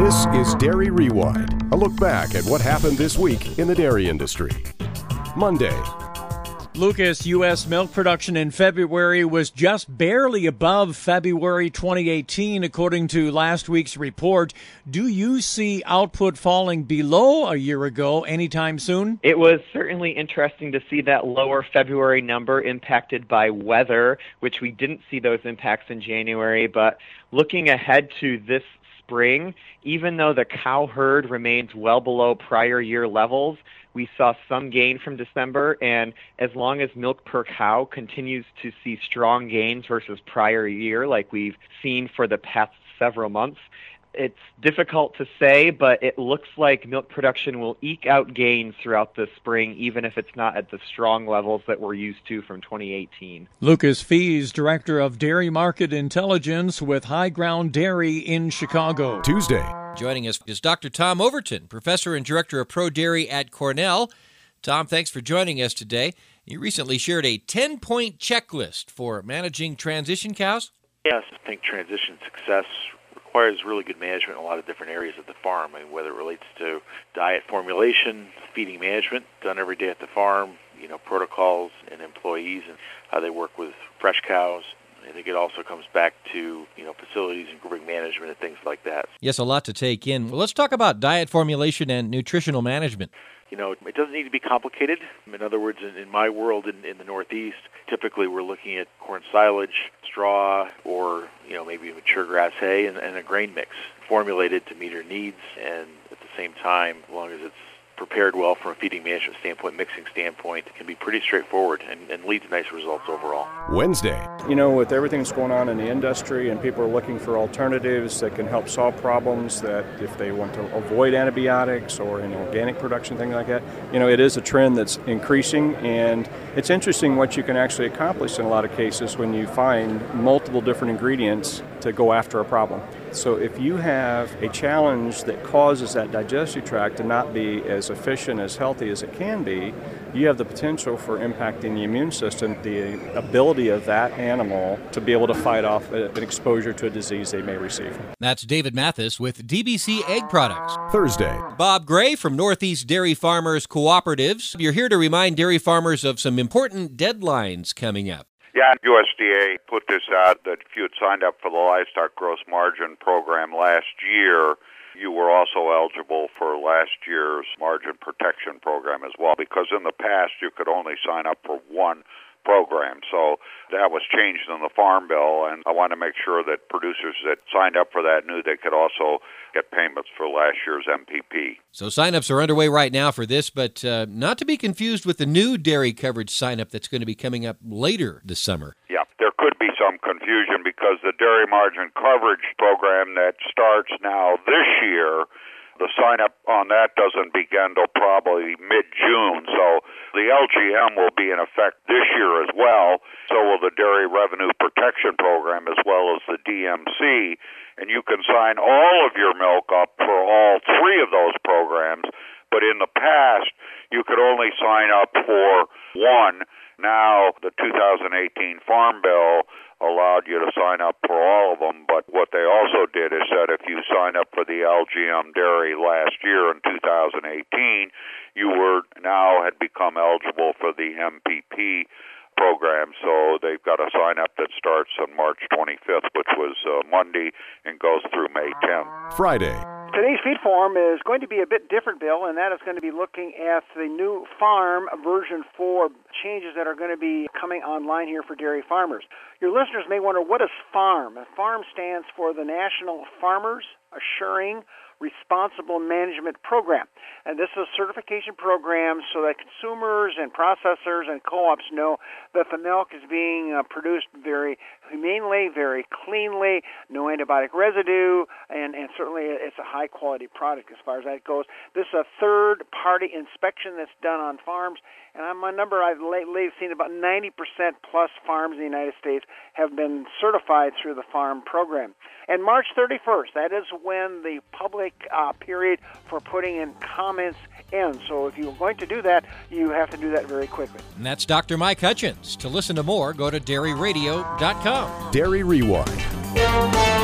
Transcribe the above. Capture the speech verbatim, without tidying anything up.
This is Dairy Rewind, a look back at what happened this week in the dairy industry. Monday. Lucas, U S milk production in February was just barely above February twenty eighteen, according to last week's report. Do you see output falling below a year ago anytime soon? It was certainly interesting to see that lower February number impacted by weather, which we didn't see those impacts in January. But looking ahead to this spring, even though the cow herd remains well below prior year levels, we saw some gain from December, and as long as milk per cow continues to see strong gains versus prior year like we've seen for the past several months, it's difficult to say, but it looks like milk production will eke out gains throughout the spring, even if it's not at the strong levels that we're used to from twenty eighteen. Lucas Fees, Director of Dairy Market Intelligence with High Ground Dairy in Chicago. Tuesday. Joining us is Doctor Tom Overton, Professor and Director of Pro Dairy at Cornell. Tom, thanks for joining us today. You recently shared a ten-point checklist for managing transition cows. Yes, I think transition success requires really good management in a lot of different areas of the farm. I mean, whether it relates to diet formulation, feeding management done every day at the farm, you know, protocols and employees and how they work with fresh cows. I think it also comes back to, you know, facilities and grouping management and things like that. Yes, a lot to take in. Well, let's talk about diet formulation and nutritional management. You know, it doesn't need to be complicated. In other words, in, in my world in, in the Northeast, typically we're looking at corn silage, straw, or, you know, maybe mature grass hay and, and a grain mix formulated to meet her needs, and at the same time, as long as it's prepared well from a feeding management standpoint, mixing standpoint, it can be pretty straightforward and, and lead to nice results overall. Wednesday. You know, with everything that's going on in the industry and people are looking for alternatives that can help solve problems, that if they want to avoid antibiotics or in organic production, things like that, you know, it is a trend that's increasing, and it's interesting what you can actually accomplish in a lot of cases when you find multiple different ingredients to go after a problem. So if you have a challenge that causes that digestive tract to not be as efficient, as healthy as it can be, you have the potential for impacting the immune system, the ability of that animal to be able to fight off an exposure to a disease they may receive. That's David Mathis with D B C Egg Products. Thursday. Bob Gray from Northeast Dairy Farmers Cooperatives. You're here to remind dairy farmers of some important deadlines coming up. Yeah, U S D A put this out that if you had signed up for the Livestock Gross Margin Program last year, you were also eligible for last year's Margin Protection Program as well, because in the past you could only sign up for one program. So that was changed in the Farm Bill, and I want to make sure that producers that signed up for that knew they could also get payments for last year's M P P. So sign-ups are underway right now for this, but uh, not to be confused with the new dairy coverage sign-up that's going to be coming up later this summer. Yeah, there could be some confusion because the Dairy Margin Coverage Program that starts now this year, the sign-up on that doesn't begin till probably mid-June, so the L G M will be in effect this year as well. So will the Dairy Revenue Protection Program as well as the D M C, and you can sign all of your milk up for all three of those programs, but in the past you could only sign up for one. Now the two thousand eighteen Farm Bill allowed you to sign up for all of them, but what they also did is that if you signed up for the L G M dairy last year in two thousand eighteen, you were now had become eligible for the M P P program, so they've got a sign-up that starts on March twenty-fifth, which was uh, Monday, and goes through May tenth. Friday. Today's feed forum is going to be a bit different, Bill, and that is going to be looking at the new farm version four changes that are going to be coming online here for dairy farmers. Your listeners may wonder, what is FARM? FARM stands for the National Farmers Assuring Responsible Management Program. And this is a certification program so that consumers and processors and co-ops know that the milk is being uh, produced very humanely, very cleanly, no antibiotic residue, and, and certainly it's a high-quality product as far as that goes. This is a third-party inspection that's done on farms, and on my number, I've lately seen about ninety percent plus farms in the United States have been certified through the FARM program. And March thirty-first, that is when the public uh, period for putting in comments ends. So if you're going to do that, you have to do that very quickly. And that's Doctor Mike Hutchins. To listen to more, go to dairy radio dot com. Dairy Rewind.